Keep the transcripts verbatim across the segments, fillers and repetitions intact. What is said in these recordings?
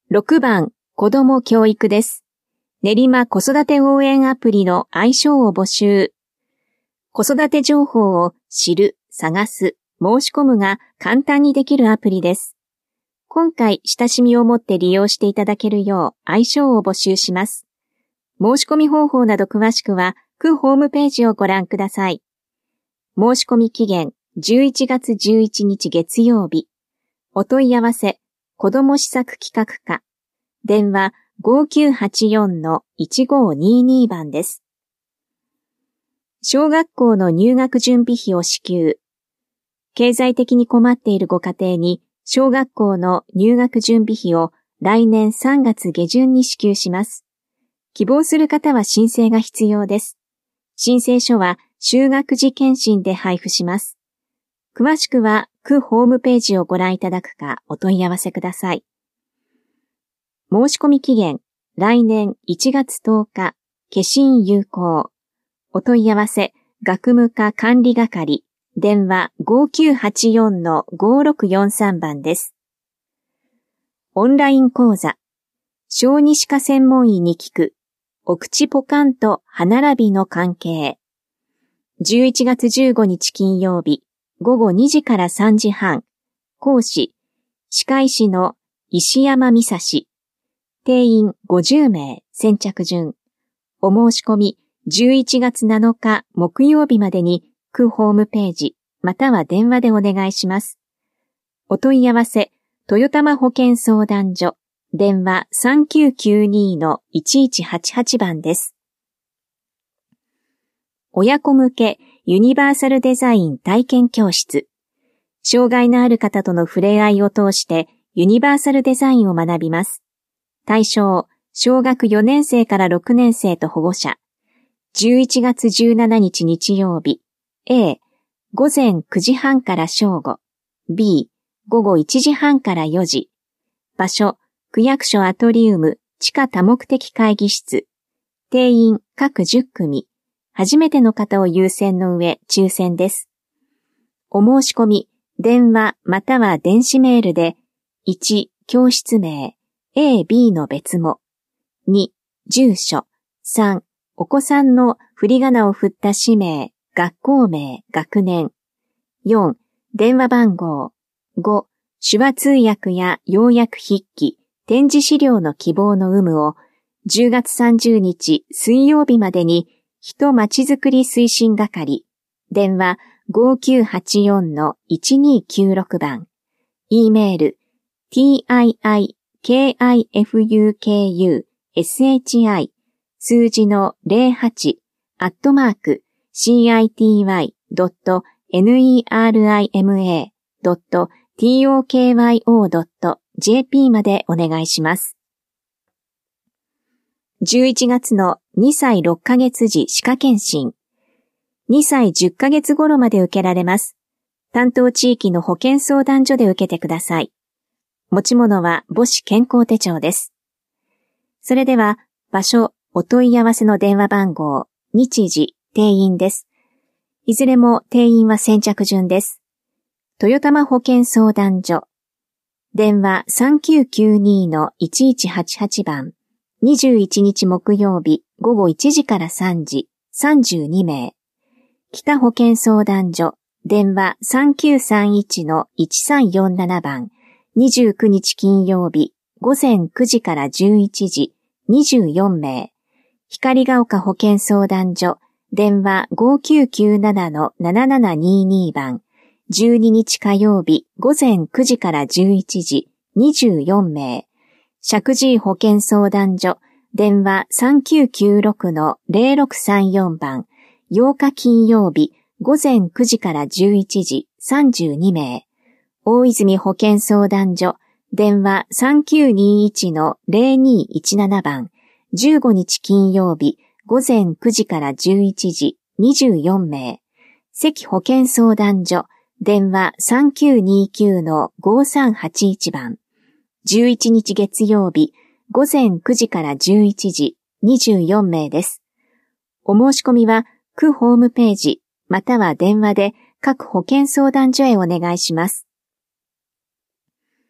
ろくばん、子ども教育です。練馬子育て応援アプリの愛称を募集。子育て情報を知る、探す、申し込むが簡単にできるアプリです。今回親しみを持って利用していただけるよう愛称を募集します。申し込み方法など詳しくは区ホームページをご覧ください。申し込み期限じゅういちがつじゅういちにち月曜日。お問い合わせ子ども施策企画課。電話 ごきゅうはちよんのいちごにに 番です。小学校の入学準備費を支給。経済的に困っているご家庭に小学校の入学準備費を来年さんがつげじゅんに支給します。希望する方は申請が必要です。申請書は就学時検診で配布します。詳しくは区ホームページをご覧いただくかお問い合わせください。申し込み期限、来年いちがつとおか、消印有効。お問い合わせ、学務課管理係、電話 ごきゅうはちよんのごろくよんさん 番です。オンライン講座、小児歯科専門医に聞く、お口ポカンと歯並びの関係。じゅういちがつじゅうごにち金曜日、ごごにじからさんじはん、講師、歯科医師の石山美沙氏、定員ごじゅうめい、先着順。お申し込み、じゅういちがつなのか木曜日までに区ホームページ、または電話でお願いします。お問い合わせ、豊玉保健相談所、電話 さんきゅうきゅうにのいちいちはちはち 番です。親子向けユニバーサルデザイン体験教室。障害のある方との触れ合いを通してユニバーサルデザインを学びます。対象、小学よねんせいからろくねんせいと保護者。じゅういちがつじゅうしちにち日曜日。A、ごぜんくじはんから正午。B、ごごいちじはんからよじ。場所、区役所アトリウム地下多目的会議室。定員各じゅっくみ。初めての方を優先の上、抽選です。お申し込み、電話または電子メールで、いち、教室名、A、B の別も、に、住所、さん、お子さんの振り仮名を振った氏名、学校名、学年、よん、電話番号、ご、手話通訳や要約筆記、展示資料の希望の有無を、じゅうがつさんじゅうにち水曜日までに、人まちづくり推進係、電話 ごきゅうはちよんのいちにきゅうろく 番、E メール、tiikufukushi 数字のゼロはちアットマーク シーアイティーワイドットネルマドットトクヨドットジェーピー までお願いします。じゅういちがつのにさいろっかげつ時歯科検診。にさいじゅっかげつ頃まで受けられます。担当地域の保健相談所で受けてください。持ち物は母子健康手帳です。それでは、場所、お問い合わせの電話番号、日時、定員です。いずれも定員は先着順です。豊玉保健相談所。電話 さんきゅうきゅうにのいちいちはちはち 番。にじゅういちにち木曜日ごごいちじからさんじ、さんじゅうにめい。北保健相談所。電話 さんきゅうさんいちのいちさんよんなな 番。にじゅうくにち金曜日ごぜんくじからじゅういちじ、にじゅうよんめい。光が丘保健相談所。電話 ごきゅうきゅうななのななななにに 番。じゅうににち火曜日ごぜんくじからじゅういちじ、にじゅうよんめい。石神井保健相談所。電話 さんきゅうきゅうろくのゼロろくさんよん 番。ようか金曜日ごぜんくじからじゅういちじ、さんじゅうにめい。大泉保健相談所。電話 さんきゅうにいちのゼロにいちなな 番。じゅうごにち金曜日ごぜんくじからじゅういちじ、にじゅうよんめい。関保健相談所。電話 さんきゅうにきゅうのごさんはちいち 番。じゅういちにち月曜日ごぜんくじからじゅういちじ、にじゅうよんめいです。お申し込みは区ホームページまたは電話で各保健相談所へお願いします。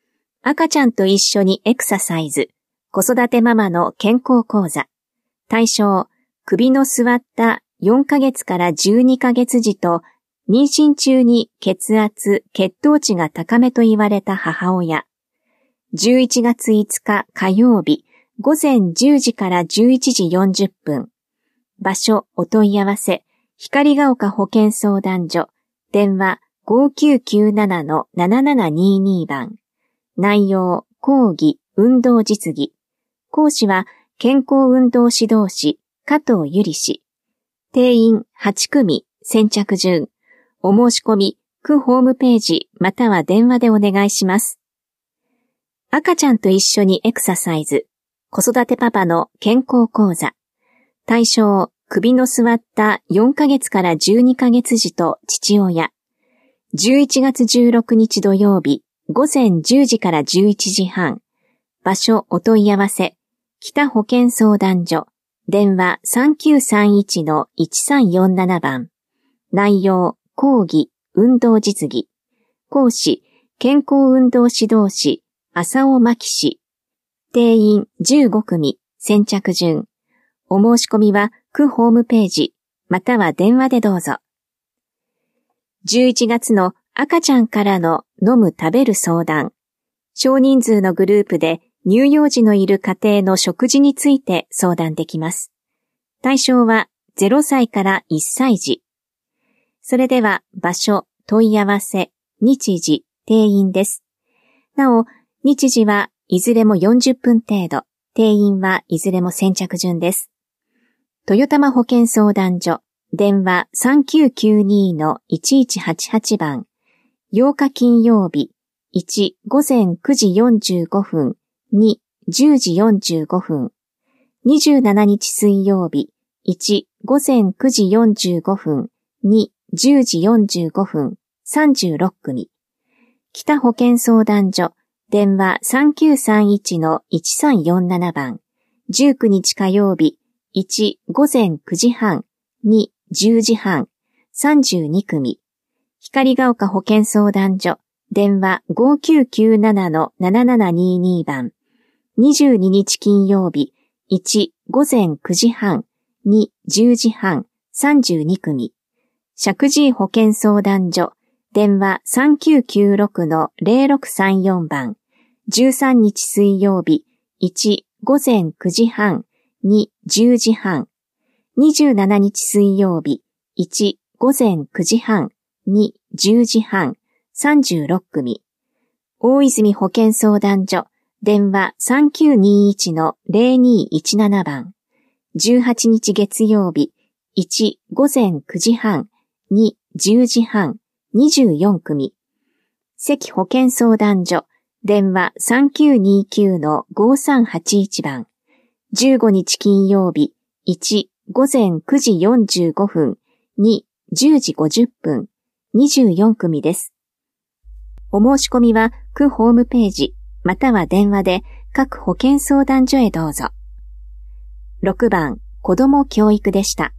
赤ちゃんと一緒にエクササイズ、子育てママの健康講座。対象、首の座ったよんかげつからじゅうにかげつ児と、妊娠中に血圧、血糖値が高めと言われた母親。じゅういちがついつか火曜日、ごぜんじゅうじからじゅういちじよんじゅっぷん。場所、お問い合わせ、光が丘保健相談所。電話 ごきゅうきゅうななのななななにに 番。内容、講義、運動実技。講師は、健康運動指導士、加藤ゆり氏。定員はちくみ、先着順。お申し込み、区ホームページまたは電話でお願いします。赤ちゃんと一緒にエクササイズ、子育てパパの健康講座。対象、首の座ったよんかげつからじゅうにかげつ児と父親。じゅういちがつじゅうろくにち土曜日、ごぜんじゅうじからじゅういちじはん。場所お問い合わせ、北保健相談所。電話 さんきゅうさんいちのいちさんよんなな 番。内容、講義、運動実技。講師、健康運動指導士、浅尾真紀氏。定員じゅうごくみ、先着順。お申し込みは区ホームページ、または電話でどうぞ。じゅういちがつの赤ちゃんからの飲む食べる相談。少人数のグループで乳幼児のいる家庭の食事について相談できます。対象はゼロさいからいっさい児。それでは場所、問い合わせ、日時、定員です。なお、日時はいずれもよんじゅっぷん程度、定員はいずれも先着順です。豊玉保健相談所、電話 さんきゅうきゅうにのいちいちはちはち 番。ようか金曜日、いち、ごぜんくじよんじゅうごふん、に、じゅうじよんじゅうごふん。にじゅうしちにち水曜日、いち、ごぜんくじよんじゅうごふん、に、じゅうじよんじゅうごふん、さんじゅうろっくみ。北保健相談所、電話 さんきゅうさんいちのいちさんよんなな 番。じゅうくにち火曜日、いち、ごぜんくじはん、に、じゅうじはん、さんじゅうにくみ。光が丘保健相談所、電話 ごきゅうきゅうななのななななにに 番。にじゅうににち金曜日、いち、ごぜんくじはん、に、じゅうじはん、さんじゅうにくみ。石神井保健相談所、電話 さんきゅうきゅうろくのぜろろくさんよん 番。じゅうさんにち水曜日、いち、ごぜんくじはん、に、じゅうじはん。にじゅうしちにち水曜日、いち、ごぜんくじはん、に、じゅうじはん、さんじゅうろっくみ。大泉保健相談所、電話 さんきゅうにいちのぜろにいちなな 番。じゅうはちにち月曜日、いち、ごぜんくじはん、に、じゅうじはん、にじゅうよんくみ。関保健相談所、電話 さんきゅうにきゅうのごさんはちいち 番。じゅうごにち金曜日、いち、ごぜんくじよんじゅうごふん、に、じゅうじごじゅっぷん、にじゅうよんくみです。お申し込みは区ホームページ、または電話で各保健相談所へどうぞ。ろくばん、子ども教育でした。